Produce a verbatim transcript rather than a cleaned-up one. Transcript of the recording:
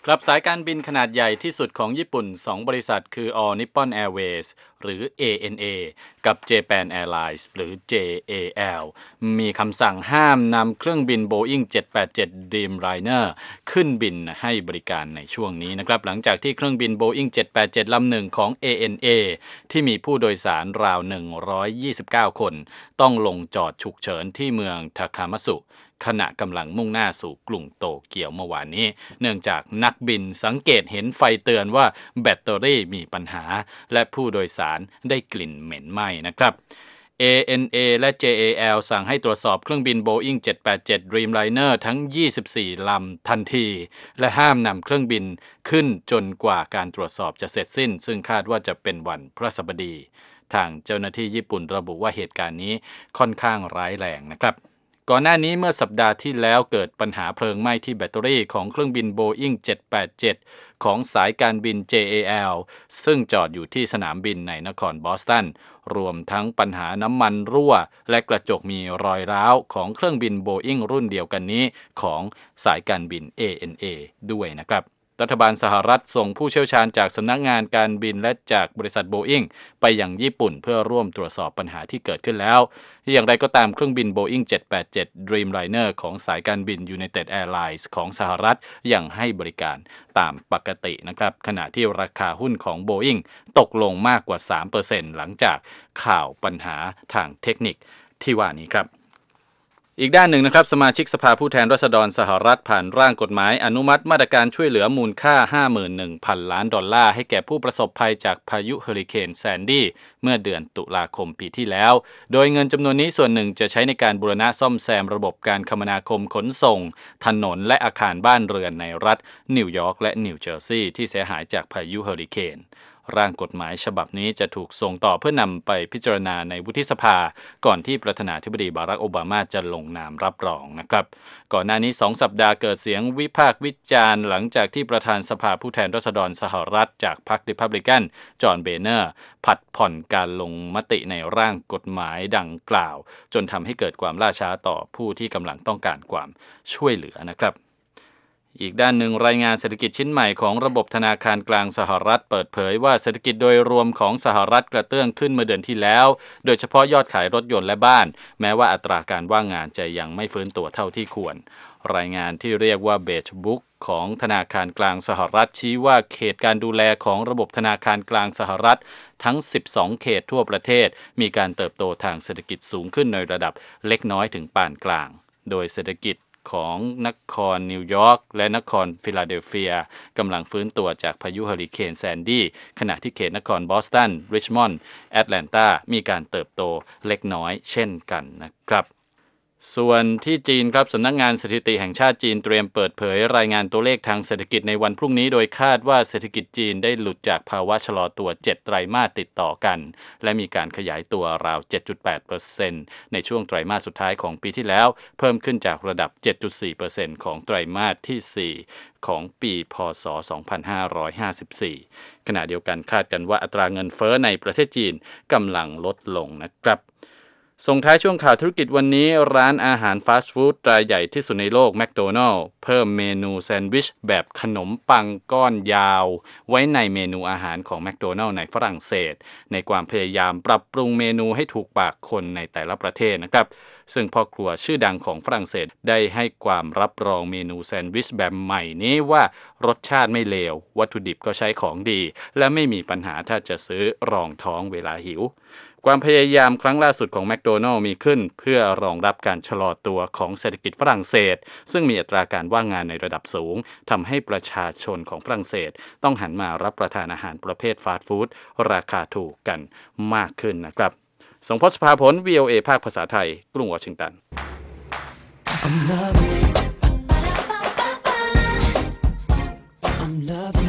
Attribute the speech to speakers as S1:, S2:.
S1: ครับสายการบินขนาดใหญ่ที่สุดของญี่ปุ่นสองบริษัทคือ All Nippon Airways หรือ เอ เอ็น เอ กับ Japan Airlines หรือ เจ เอ แอล มีคำสั่งห้ามนำเครื่องบิน Boeing เจ็ดแปดเจ็ด Dreamliner ขึ้นบินให้บริการในช่วงนี้นะครับหลังจากที่เครื่องบิน Boeing เจ็ดแปดเจ็ด ลำหนึ่งของ เอ เอ็น เอ ที่มีผู้โดยสารราวหนึ่งร้อยยี่สิบเก้าคนต้องลงจอดฉุกเฉินที่เมืองทาคามัตสึขณะกำลังมุ่งหน้าสู่กรุงโตเกียวเมื่อวานนี้เนื่องจากนักบินสังเกตเห็นไฟเตือนว่าแบตเตอรี่มีปัญหาและผู้โดยสารได้กลิ่นเหม็นไหม้นะครับ เอ เอ็น เอ และ เจ เอ แอล สั่งให้ตรวจสอบเครื่องบิน Boeing เจ็ดแปดเจ็ด Dreamliner ทั้งยี่สิบสี่ลำทันทีและห้ามนำเครื่องบินขึ้นจนกว่าการตรวจสอบจะเสร็จสิ้นซึ่งคาดว่าจะเป็นวันพฤหัสบดีทางเจ้าหน้าที่ญี่ปุ่นระบุว่าเหตุการณ์นี้ค่อนข้างร้ายแรงนะครับก่อนหน้านี้เมื่อสัปดาห์ที่แล้วเกิดปัญหาเพลิงไหม้ที่แบตเตอรี่ของเครื่องบิน Boeing เจ็ดแปดเจ็ด ของสายการบิน เจ เอ แอล ซึ่งจอดอยู่ที่สนามบินในนครบอสตันรวมทั้งปัญหาน้ำมันรั่วและกระจกมีรอยร้าวของเครื่องบิน Boeing รุ่นเดียวกันนี้ของสายการบิน เอ เอ็น เอ ด้วยนะครับรัฐบาลสหรัฐส่งผู้เชี่ยวชาญจากสำนักงานการบินและจากบริษัท Boeing ไปยังญี่ปุ่นเพื่อร่วมตรวจสอบปัญหาที่เกิดขึ้นแล้วอย่างไรก็ตามเครื่องบิน Boeing เจ็ดแปดเจ็ด Dreamliner ของสายการบิน United Airlines ของสหรัฐยังให้บริการตามปกตินะครับขณะที่ราคาหุ้นของ Boeing ตกลงมากกว่า สามเปอร์เซ็นต์ หลังจากข่าวปัญหาทางเทคนิคที่ว่านี้ครับอีกด้านหนึ่งนะครับสมาชิกสภาผู้แทนราษฎรสหรัฐผ่านร่างกฎหมายอนุมัติมาตรการช่วยเหลือมูลค่า ห้าหมื่นหนึ่งพัน ล้านดอลลาร์ให้แก่ผู้ประสบภัยจากพายุเฮอริเคนแซนดี้เมื่อเดือนตุลาคมปีที่แล้วโดยเงินจำนวนนี้ส่วนหนึ่งจะใช้ในการบูรณะซ่อมแซมระบบการคมนาคมขนส่งถนนและอาคารบ้านเรือนในรัฐนิวยอร์กและนิวเจอร์ซีย์ที่เสียหายจากพายุเฮอริเคนร่างกฎหมายฉบับนี้จะถูกส่งต่อเพื่อนำไปพิจารณาในวุฒิสภาก่อนที่ประธานาธิบดีบารักโอบามาจะลงนามรับรองนะครับก่อนหน้านี้สองสัปดาห์เกิดเสียงวิพากษ์วิจารณ์หลังจากที่ประธานสภาผู้แทนราษฎรสหรัฐจากพรรคริพับลิกันจอห์นเบเนอร์ผัดผ่อนการลงมติในร่างกฎหมายดังกล่าวจนทำให้เกิดความล่าช้าต่อผู้ที่กำลังต้องการความช่วยเหลือนะครับอีกด้านหนึ่งรายงานเศรษฐกิจชิ้นใหม่ของระบบธนาคารกลางสหรัฐเปิดเผยว่าเศรษฐกิจโดยรวมของสหรัฐกระเตื้องขึ้นเมื่อเดือนที่แล้วโดยเฉพาะยอดขายรถยนต์และบ้านแม้ว่าอัตราการว่างงานจะยังไม่ฟื้นตัวเท่าที่ควรรายงานที่เรียกว่าเบจบุ๊กของธนาคารกลางสหรัฐชี้ว่าเขตการดูแลของระบบธนาคารกลางสหรัฐทั้งสิบสองเขตทั่วประเทศมีการเติบโตทางเศรษฐกิจสูงขึ้นในระดับเล็กน้อยถึงปานกลางโดยเศรษฐกิจของนครนิวยอร์กและนครฟิลาเดลเฟียกำลังฟื้นตัวจากพายุเฮอริเคนแซนดี้ขณะที่เขตนครบอสตันริชมอนด์แอตแลนตามีการเติบโตเล็กน้อยเช่นกันนะครับส่วนที่จีนครับสำนักงานสถิติแห่งชาติจีนเตรียมเปิดเผยรายงานตัวเลขทางเศรษฐกิจในวันพรุ่งนี้โดยคาดว่าเศรษฐกิจจีนได้หลุดจากภาวะชะลอตัวเจ็ดไตรมาสติดต่อกันและมีการขยายตัวราว เจ็ดจุดแปดเปอร์เซ็นต์ ในช่วงไตรมาสสุดท้ายของปีที่แล้วเพิ่มขึ้นจากระดับ เจ็ดจุดสี่เปอร์เซ็นต์ ของไตรมาสที่สี่ของปีพ.ศ. สองพันห้าร้อยห้าสิบสี่ขณะเดียวกันคาดกันว่าอัตราเงินเฟ้อในประเทศจีนกำลังลดลงนะครับส่งท้ายช่วงข่าวธุรกิจวันนี้ร้านอาหารฟาสต์ฟู้ดรายใหญ่ที่สุดในโลกแมคโดนัลด์เพิ่มเมนูแซนด์วิชแบบขนมปังก้อนยาวไว้ในเมนูอาหารของแมคโดนัลด์ในฝรั่งเศสในความพยายามปรับปรุงเมนูให้ถูกปากคนในแต่ละประเทศนะครับซึ่งพ่อครัวชื่อดังของฝรั่งเศสได้ให้ความรับรองเมนูแซนด์วิชแบบใหม่นี้ว่ารสชาติไม่เลววัตถุดิบก็ใช้ของดีและไม่มีปัญหาถ้าจะซื้อรองท้องเวลาหิวความพยายามครั้งล่าสุดของแมคโดนัลด์มีขึ้นเพื่อรองรับการชะลอตัวของเศรษฐกิจฝรั่งเศสซึ่งมีอัตราการว่างงานในระดับสูงทำให้ประชาชนของฝรั่งเศสต้องหันมารับประทานอาหารประเภทฟาสต์ฟู้ดราคาถูกกันมากขึ้นนะครับส่งพจน์ สภาผล วี โอ เอ ภาคภาษาไทยกรุงวอชิงตัน I'm loving it. I'm loving